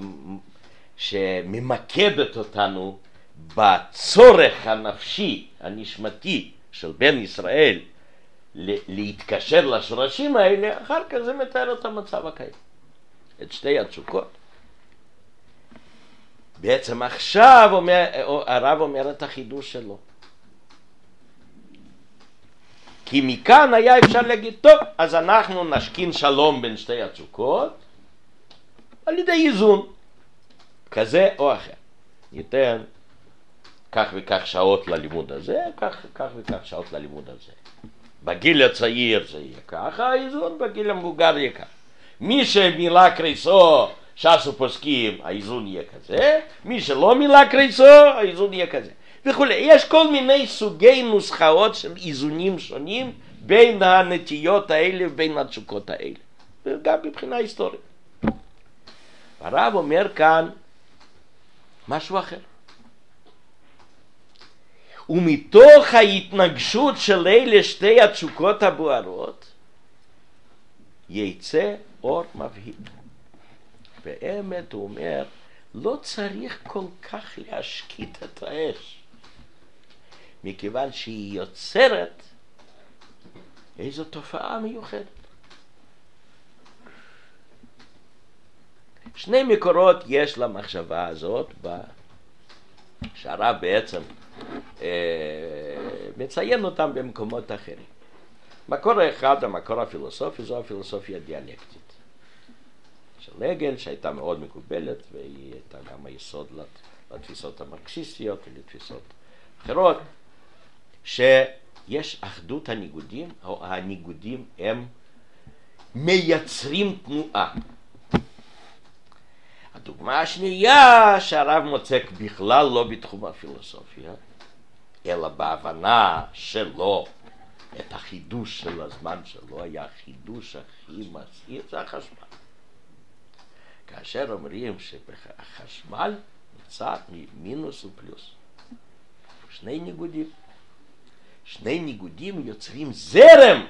שממקדת אותנו בצורך הנפשי, הנשמתי של בן ישראל להתקשר לשורשים האלה, אחר כך זה מתאר את המצב הקיים. את שתי התשוקות. בעצם עכשיו אומר, הרב אומר את החידוש שלו. כי מכאן היה אפשר להגיד, טוב, אז אנחנו נשכין שלום בין שתי התשוקות, על ידי איזון, כזה או אחר. ניתן כך וכך שעות ללימוד הזה, כך, כך וכך שעות ללימוד הזה. בגיל הצעיר זה יהיה ככה, האיזון, בגיל המבוגר יהיה ככה. מי שמילא קריסו, ש"סו פוסקים, האיזון יהיה כזה, מי שלא מילא קריסו, האיזון יהיה כזה. וכולי. יש כל מיני סוגי נוסחאות של איזונים שונים בין הנטיות האלה ובין התשוקות האלה. וגם מבחינה היסטורית. הרב אומר כאן משהו אחר. ומתוך ההתנגשות של אלה שתי התשוקות הבוערות, יצא אור מבהיק. באמת הוא אומר, לא צריך כל כך להשקיט את האש, מכיוון שהיא יוצרת איזו תופעה מיוחדת. שני מקורות יש למחשבה הזאת שהרב בעצם אה, מציין אותם במקומות אחרים. מקור האחד, המקור הפילוסופי, זו הפילוסופיה הדיאלקטית של הגל, שהייתה מאוד מקובלת, והיא הייתה גם היסוד לתפיסות המרקסיסטיות ולתפיסות אחרות, שיש אחדות הניגודים, או הניגודים הם מייצרים תנועה. הדוגמה השנייה שהרב מוצא בכלל לא בתחום הפילוסופיה, אלא בהבנה שלו את החידוש של הזמן שלו, היה החידוש הכי מסעיר, זה החשמל. כאשר אומרים שהחשמל נמצא ממינוס ופלוס, שני ניגודים. שני ניגודים יוצרים זרם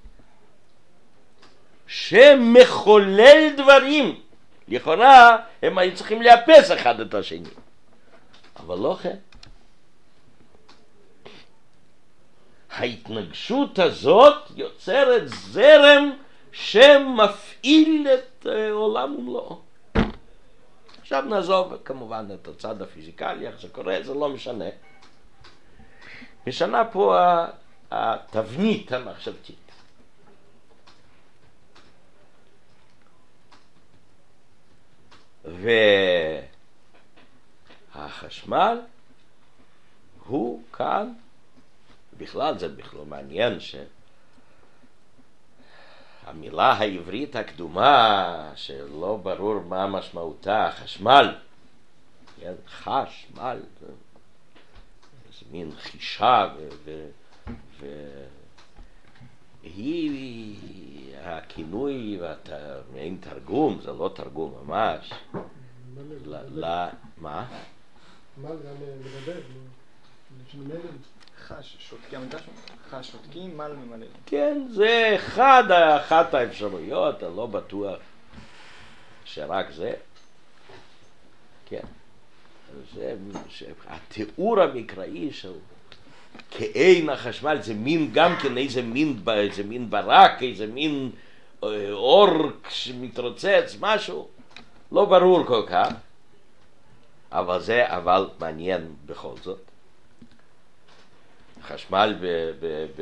שמחולל דברים. לכאורה הם היו צריכים לאפס אחד את השני, אבל לא כן. ההתנגשות הזאת יוצרת זרם שמפעיל את עולם ומלואו. עכשיו נעזוב כמובן את הצד הפיזיקלי, איך זה קורה, זה לא משנה. משנה פה התבנית המחשבתית. והחשמל הוא כאן, בכלל זה בכלל מעניין שהמילה העברית הקדומה שלא ברור מה משמעותה, חשמל, חשמל, זה מין חישה והיא הכינוי ואין תרגום, זה לא תרגום ממש. מה? מל גם מדבר, שממלא. חש, שותקים, חש, שותקים, מל ממלא. כן, זה אחד, אחת האפשרויות, אני לא בטוח שרק זה. כן. זה, התיאור המקראי של כאין החשמל זה מין גם כן איזה מין, איזה מין ברק, איזה מין אור שמתרוצץ, משהו לא ברור כל כך, אבל זה אבל מעניין בכל זאת. חשמל ב, ב, ב,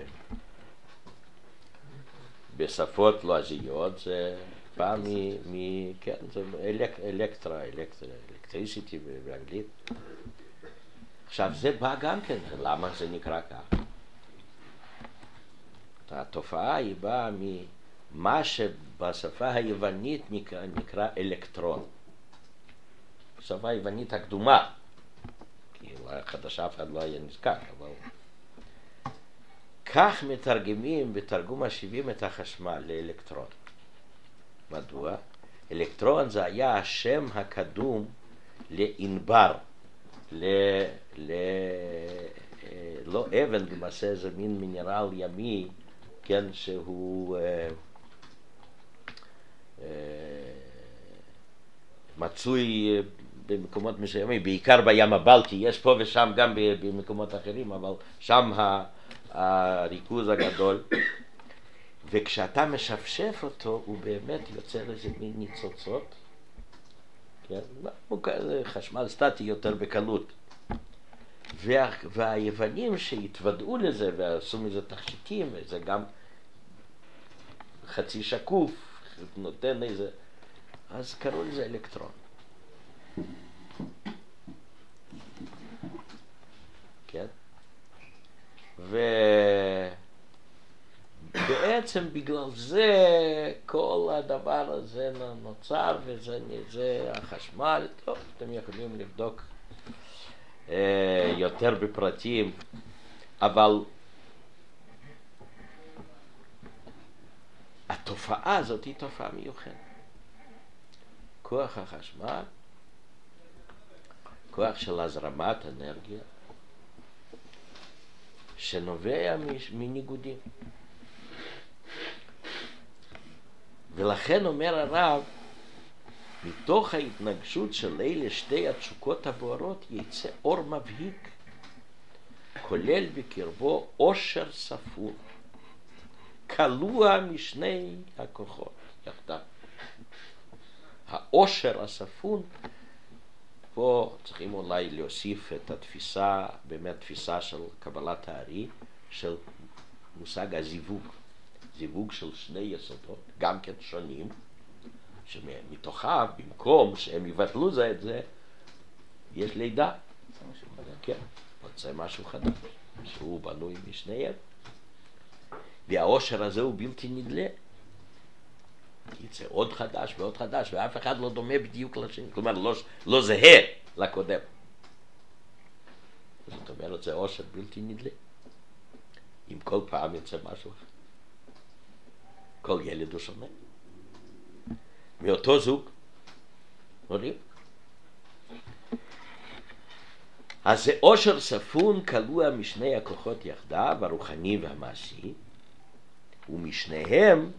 בשפות לועזיות זה בא מ, מ כן, זה אלק, אלקטרה, אלקטרה, אלקטריסיטי באנגלית. עכשיו זה בא גם כן, למה זה נקרא כך? התופעה היא באה ממה שבשפה היוונית נקרא, נקרא אלקטרון. בשפה היוונית הקדומה, כי החדשה אף אחד לא היה נזכר, אבל כך מתרגמים בתרגום השבעים את החשמל לאלקטרון. מדוע? אלקטרון זה היה השם הקדום לענבר, ל... ל... לא אבן, למעשה זה מין מינרל ימי, כן, שהוא אה, אה, מצוי במקומות מסוימים, בעיקר בים הבלטי, יש פה ושם גם במקומות אחרים, אבל שם הריכוז הגדול. וכשאתה משפשף אותו, הוא באמת יוצר איזה מין ניצוצות, כן? חשמל סטטי יותר בקלות. וה, והיוונים שהתוודעו לזה ועשו מזה תכשיטים, וזה גם חצי שקוף, נותן איזה, אז קראו לזה אלקטרון. כן? ובעצם בגלל זה כל הדבר הזה נוצר, וזה זה החשמל. טוב, אתם יכולים לבדוק יותר בפרטים, אבל התופעה הזאת היא תופעה מיוחדת. כוח החשמל, כוח של הזרמת אנרגיה, שנובע מניגודים. ולכן אומר הרב, מתוך ההתנגשות של אלה שתי התשוקות הבוערות יצא אור מבהיק, כולל בקרבו עושר ספור, קלוע משני הכוחות יחדיו. העושר הספון, פה צריכים אולי להוסיף את התפיסה, באמת תפיסה של קבלת הארי, של מושג הזיווג. זיווג של שני יסודות, גם כן שונים, שמתוכם, במקום שהם יבטלו זה את זה, יש לידה. כן, רוצה משהו חדש, שהוא בנוי משניהם. והעושר הזה הוא בלתי נדלה. יצא עוד חדש ועוד חדש, ואף אחד לא דומה בדיוק לשני, כלומר לא, לא זהה לקודם. זאת אומרת, זה עושר בלתי נדלה. אם כל פעם יצא משהו אחר. כל ילד הוא שונה. מאותו זוג. רואים? אז זה עושר ספון קלוע משני הכוחות יחדיו, הרוחני והמעשי, ומשניהם,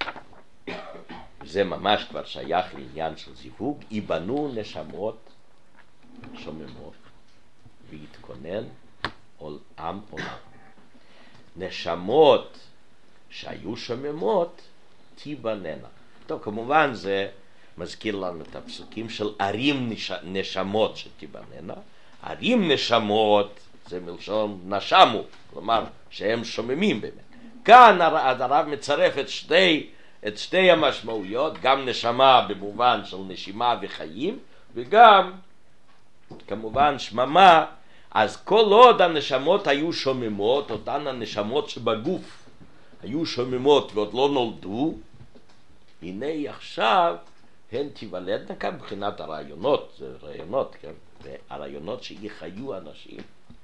זה ממש כבר שייך לעניין של זיווג, ייבנו נשמות שוממות והתכונן עם עולם. נשמות שהיו שוממות תיבננה. טוב, כמובן זה מזכיר לנו את הפסוקים של ערים נש... נשמות שתיבננה. ערים נשמות זה מלשון נשמו, כלומר שהם שוממים באמת. כאן הרב מצרף את שתי, את שתי המשמעויות, גם נשמה במובן של נשימה וחיים, וגם כמובן שממה. אז כל עוד הנשמות היו שוממות, אותן הנשמות שבגוף היו שוממות ועוד לא נולדו, הנה עכשיו הן תיוולדנה כאן מבחינת הרעיונות, זה רעיונות, כן? הרעיונות שיחיו אנשים.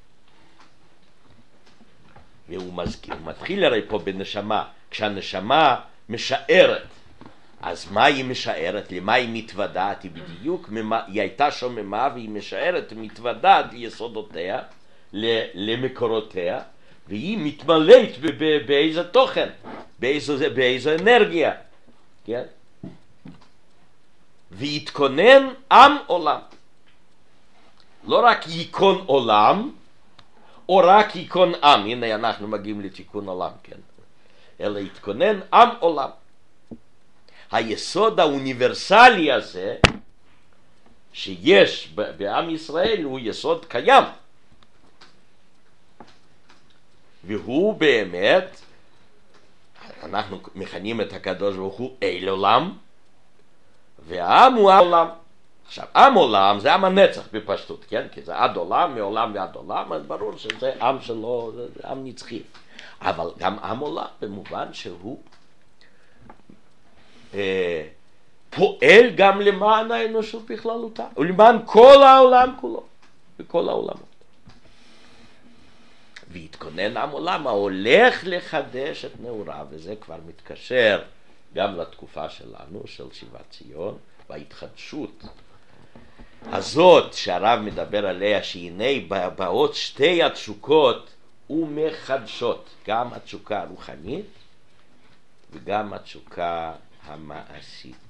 והוא מזכיר, הוא מתחיל הרי פה בנשמה, כשהנשמה משערת, אז מה היא משערת? למה היא מתוודעת? היא בדיוק, היא הייתה שוממה והיא משערת, מתוודעת ליסודותיה, למקורותיה, והיא מתמלאת באיזה תוכן, באיזה, באיזה אנרגיה, כן? והתכונן עם עולם. לא רק ייכון עולם, או רק ייכון עם, הנה אנחנו מגיעים לתיקון עולם, כן? אלא התכונן עם עולם. היסוד האוניברסלי הזה, שיש בעם ישראל, הוא יסוד קיים. והוא באמת, אנחנו מכנים את הקדוש ברוך הוא אל עולם, והעם הוא העולם. עכשיו, עם עולם זה עם הנצח בפשטות, כן? כי זה עד עולם, מעולם ועד עולם, אז ברור שזה עם שלו, זה עם נצחי. אבל גם עם עולם במובן שהוא אה, פועל גם למען האנושות בכללותה, ולמען כל העולם כולו, בכל העולמות. והתכונן עם עולם ההולך לחדש את נעוריו, וזה כבר מתקשר גם לתקופה שלנו, של שיבת ציון, וההתחדשות הזאת שהרב מדבר עליה, שהנה באות שתי התשוקות ומחדשות, גם התשוקה הרוחנית וגם התשוקה המעשית.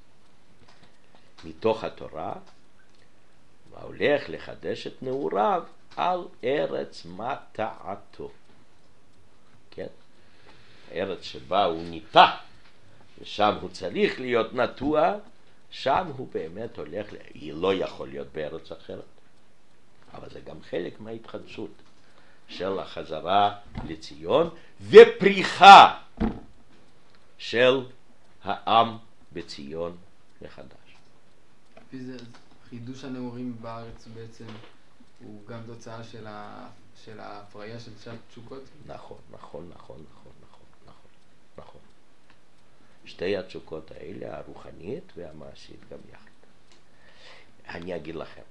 מתוך התורה, והולך לחדש את נעוריו על ארץ מטעתו. כן? הארץ שבה הוא ניטע, ושם הוא צריך להיות נטוע, שם הוא באמת הולך, היא לא יכול להיות בארץ אחרת, אבל זה גם חלק מההתחדשות של החזרה לציון ופריחה של העם בציון מחדש. לפי זה חידוש הנעורים בארץ בעצם הוא גם תוצאה של, ה... של ההפריה של שתי התשוקות? נכון, נכון, נכון, נכון, נכון, נכון, נכון. שתי התשוקות האלה, הרוחנית והמעשית גם יחד. אני אגיד לכם,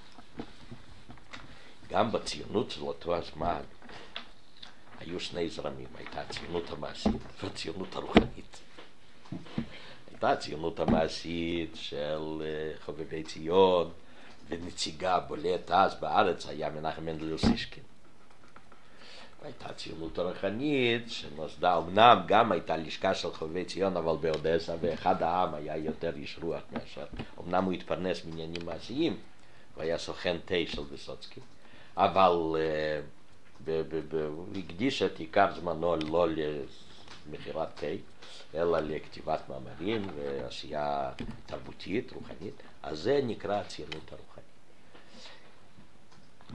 גם בציונות של אותו הזמן היו שני זרמים, הייתה הציונות המעשית והציונות הרוחנית. הייתה הציונות המעשית של חובבי ציון, ונציגה בולט אז בארץ היה מנחם מנדל יוסישקין. הייתה הציונות הרוחנית שנוסדה, אמנם גם הייתה לשכה של חובבי ציון, אבל באודסה, ואחד העם היה יותר איש רוח מאשר, אמנם הוא התפרנס מעניינים מעשיים, והיה סוכן תה של ויסוצקי, אבל uh, הוא הקדיש את עיקר זמנו לא למכירת תה, אלא לכתיבת מאמרים ועשייה תרבותית, רוחנית. אז זה נקרא הציונות הרוחנית.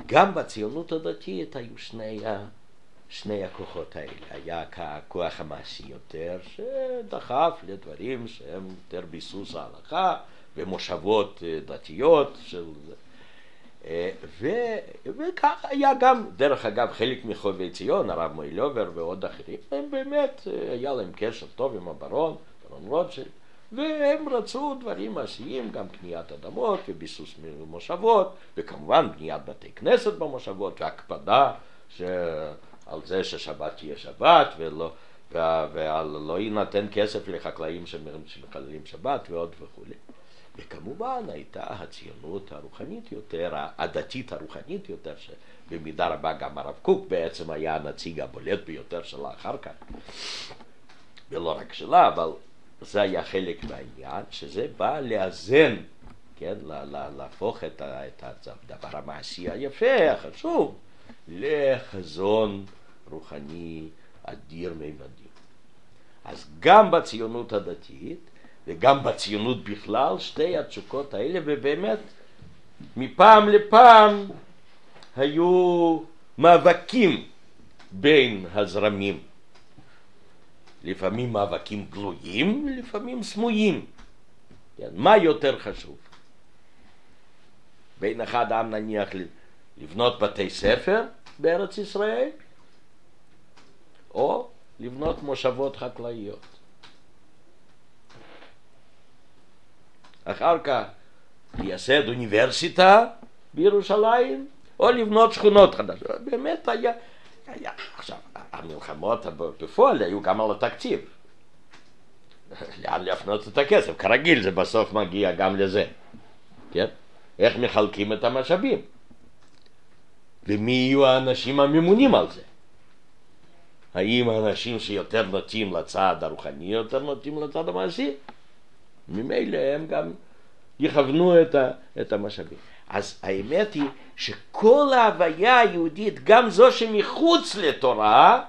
גם בציונות הדתית היו שני, שני הכוחות האלה. היה הכוח המעשי יותר, שדחף לדברים שהם יותר ביסוס ההלכה, ומושבות דתיות של... ו... וכך היה גם, דרך אגב, חלק מחובבי ציון, הרב מוילובר ועוד אחרים, הם באמת, היה להם קשר טוב עם הברון, ברון רוטשילד, והם רצו דברים מעשיים, גם קניית אדמות וביסוס מושבות, וכמובן בניית בתי כנסת במושבות, והקפדה ש... על זה ששבת תהיה שבת, ולא, ועל לא יינתן כסף לחקלאים שמחללים שבת ועוד וכו'. וכמובן הייתה הציונות הרוחנית יותר, הדתית הרוחנית יותר, שבמידה רבה גם הרב קוק בעצם היה הנציג הבולט ביותר שלה אחר כך. ולא רק שלה, אבל זה היה חלק מהעניין, שזה בא לאזן, כן, להפוך את הדבר המעשי היפה, החשוב, לחזון רוחני אדיר ממדים. אז גם בציונות הדתית, וגם בציונות בכלל, שתי התשוקות האלה, ובאמת מפעם לפעם היו מאבקים בין הזרמים. לפעמים מאבקים גלויים, לפעמים סמויים. כן, מה יותר חשוב? בין אחד העם נניח לבנות בתי ספר בארץ ישראל, או לבנות מושבות חקלאיות. אחר כך לייסד אוניברסיטה בירושלים, או לבנות שכונות חדשות. באמת היה, היה, עכשיו, המלחמות בפועל היו גם על התקציב. לאן להפנות את הכסף? כרגיל זה בסוף מגיע גם לזה. כן? איך מחלקים את המשאבים? ומי יהיו האנשים הממונים על זה? האם האנשים שיותר נוטים לצד הרוחני, יותר נוטים לצד המעשי? ממילא הם גם יכוונו את, ה, את המשאבים. אז האמת היא שכל ההוויה היהודית, גם זו שמחוץ לתורה,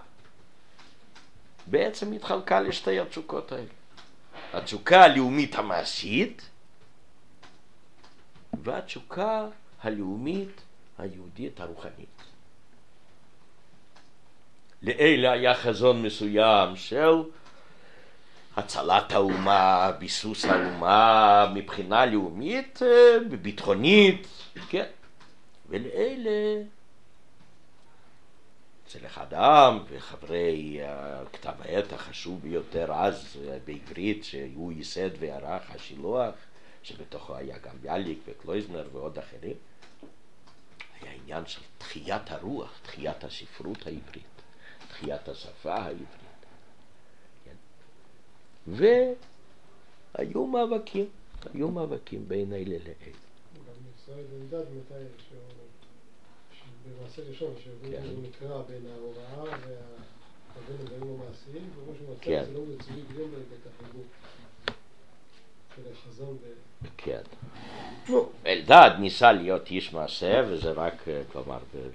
בעצם התחלקה לשתי התשוקות האלה. התשוקה הלאומית המעשית, והתשוקה הלאומית היהודית הרוחנית. לאלה היה חזון מסוים של הצלת האומה, ביסוס האומה מבחינה לאומית וביטחונית, כן. ולאלה, אצל אחד העם וחברי כתב העת החשוב ביותר אז בעברית, שהוא ייסד וערך, השילוח, שבתוכו היה גם ביאליק וקלויזנר ועוד אחרים, היה עניין של תחיית הרוח, תחיית הספרות העברית, תחיית השפה העברית. והיו מאבקים, היו מאבקים בין אלה לאלה. גם ישראל אלדד מתאר שבמעשה ראשון, שהוא נקרא בין ההוראה ובין הדברים המעשיים, ומה שהוא מצא זה לא רצוני גדול את החיבור של החזון ו... כן. נו, אלדד ניסה להיות איש מעשה, וזה רק, כלומר,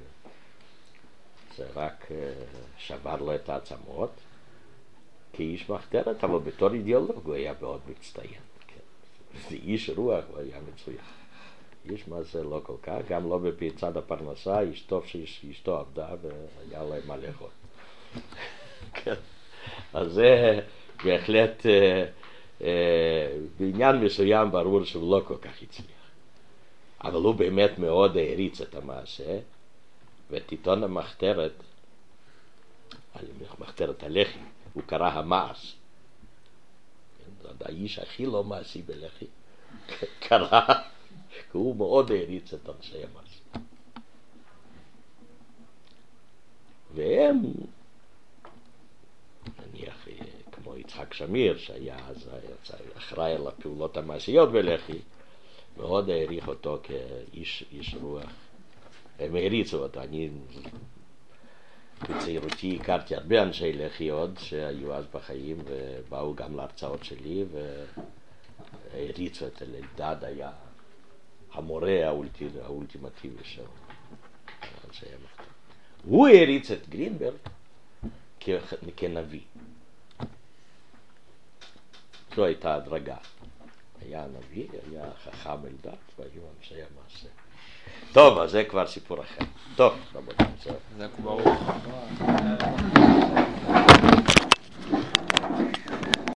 זה רק שבר לו את העצמות. כאיש מחתרת, אבל בתור אידיאולוג הוא היה מאוד מצטיין. כן. זה איש רוח, הוא היה מצוין. איש מעשה לא כל כך, גם לא בצד הפרנסה, איש טוב שאשתו עבדה והיה להם מה לאכול. כן. אז זה בהחלט אה, אה, בעניין מסוים ברור שהוא לא כל כך הצליח. אבל הוא באמת מאוד העריץ את המעשה, ואת עיתון המחתרת, מחתרת הלח"י, הוא קרא המעש. האיש הכי לא מעשי בלח"י קרא, כי הוא מאוד העריץ את אנשי המעש. והם, נניח כמו יצחק שמיר, שהיה אז אחראי על הפעולות המעשיות בלח"י, מאוד העריך אותו כאיש איש רוח. הם העריצו אותו. אני בצעירותי הכרתי הרבה אנשי לח"י עוד שהיו אז בחיים, ובאו גם להרצאות שלי והריצו את אלדד, היה המורה האולטימטיבי של אנשי המחתרת. הוא הריץ את גרינברג כנביא. זו הייתה הדרגה. היה הנביא, היה חכם אלדד, והיו אנשי המעשה. טוב, אז זה כבר סיפור אחר. טוב, רבותיי. חזק וברוך.